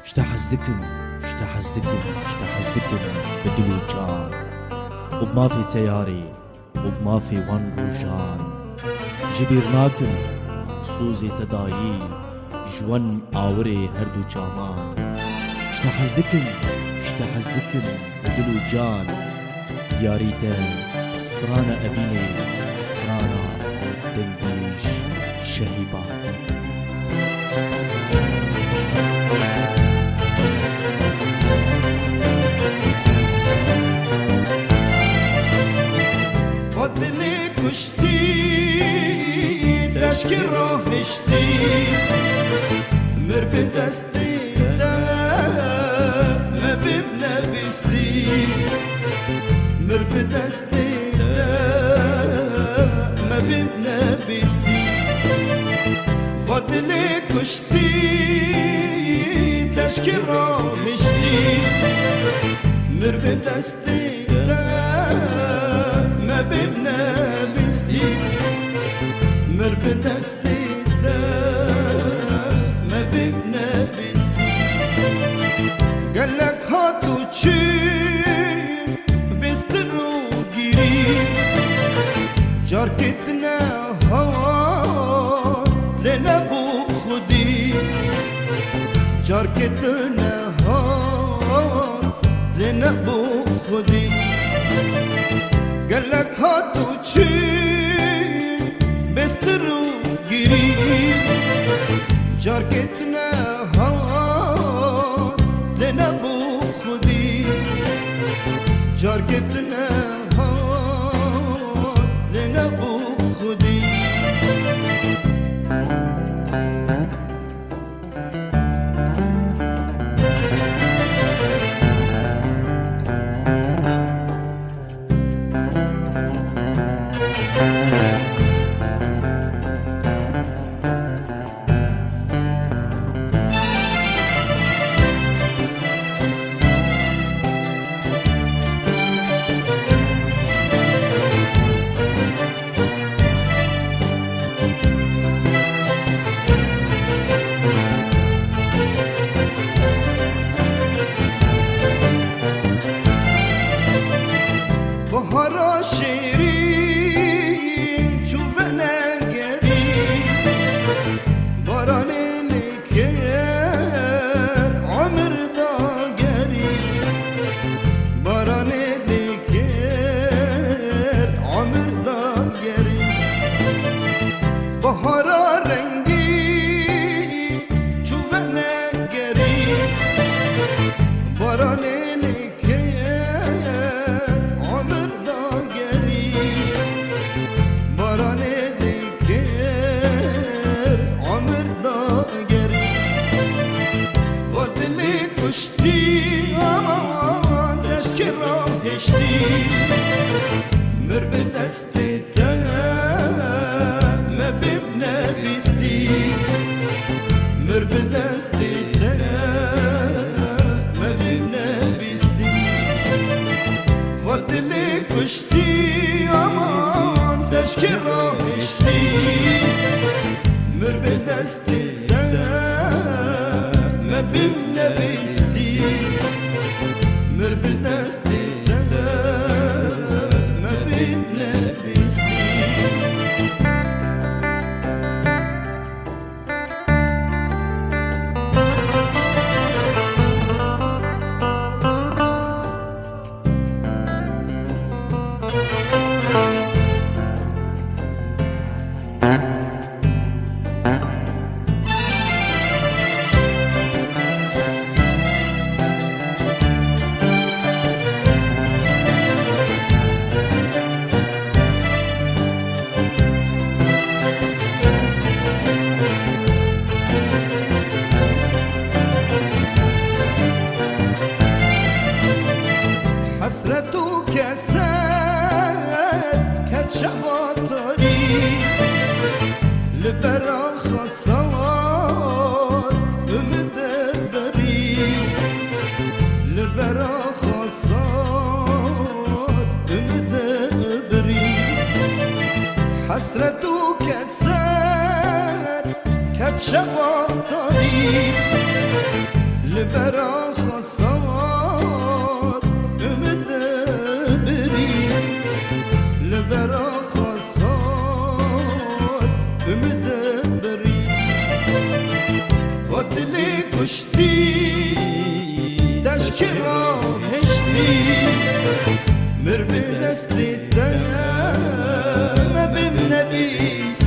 اشتحزدكن بدل وجان وبما في تياري وبما في ون روجان جبيرناكن سوزي تدايي جوان آوري هردو جامان اشتحزدكن بدل وجان ياريتا استرانا أبيني استرانا دنبيش شهيبان فضلي كشتي تشكي روحشتي مر بدستي ما ببنا بستي مر بدستي ما ببنا بستي فضلي كشتي تشكي روحشتي مر بدستي ما ببنا بستي مر بدستي ما ببنا بستي قالك هاتو تشي بسترو جيري جاركتنا هوا لنا بو خدي جاركتنا هوا لنا بو خدي قالك هاتو تشي بسترو جيري جاركتنا هات لنا بو خدي جاركتنا هات لنا بو خدي بهارا شیرین چوبنا گری باران لیکر عمر داگری باران لیکر عمر داگری بهارا رنگی چوبنا گری باران کشتی آمان تشکی راهشتی مر به دست ما ببنا بیستی مر به دست ما ببنا بیستی فضلی کشتی آمان تشکی راهشتی مر به دست ما ببنا بیستی مر به دست ما ببنا بیستی حسرتو كسر كتشباطري لبرا خسار بمدبري لبرا خسار بمدبري حسرتو كسر كتشباطري لبرا خسار ümid بریم لبرا خسار ümid بریم فتلی کشتی تشکی را هشتی مر به دستی دم بم نبیس